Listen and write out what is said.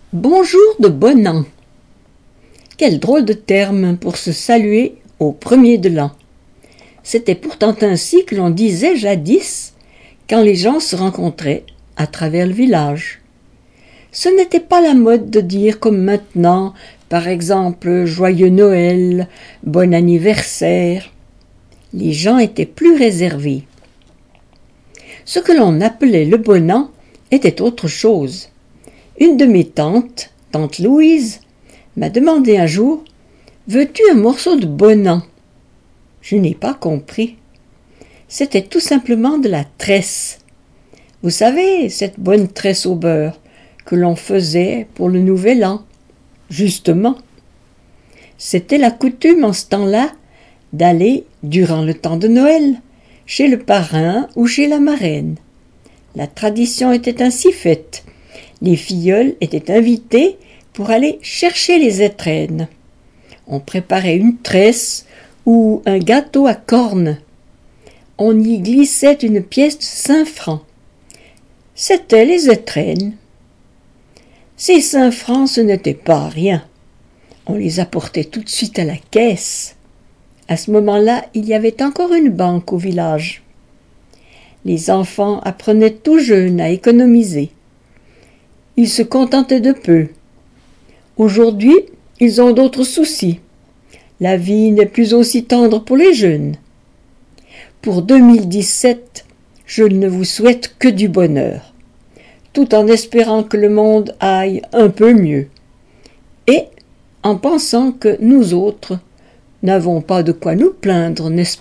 Bonjour de bon an. Quel drôle de terme pour se saluer au premier de l'an. C'était pourtant ainsi que l'on disait jadis quand les gens se rencontraient à travers le village. Ce n'était pas la mode de dire comme maintenant, par exemple, joyeux Noël, bon anniversaire. Les gens étaient plus réservés. Ce que l'on appelait le bon an était autre chose. Une de mes tantes, tante Louise, m'a demandé un jour « Veux-tu un morceau de bon an ?» Je n'ai pas compris. C'était tout simplement de la tresse. Vous savez, cette bonne tresse au beurre que l'on faisait pour le nouvel an. Justement. C'était la coutume en ce temps-là d'aller, durant le temps de Noël, chez le parrain ou chez la marraine. La tradition était ainsi faite. Les filleuls étaient invités pour aller chercher les étrennes. On préparait une tresse ou un gâteau à cornes. On y glissait une pièce de 5 francs. C'étaient les étrennes. Ces 5 francs, ce n'était pas rien. On les apportait tout de suite à la caisse. À ce moment-là, il y avait encore une banque au village. Les enfants apprenaient tout jeunes à économiser. Ils se contentaient de peu. Aujourd'hui, ils ont d'autres soucis. La vie n'est plus aussi tendre pour les jeunes. Pour 2017, je ne vous souhaite que du bonheur, tout en espérant que le monde aille un peu mieux, et en pensant que nous autres n'avons pas de quoi nous plaindre, n'est-ce pas ?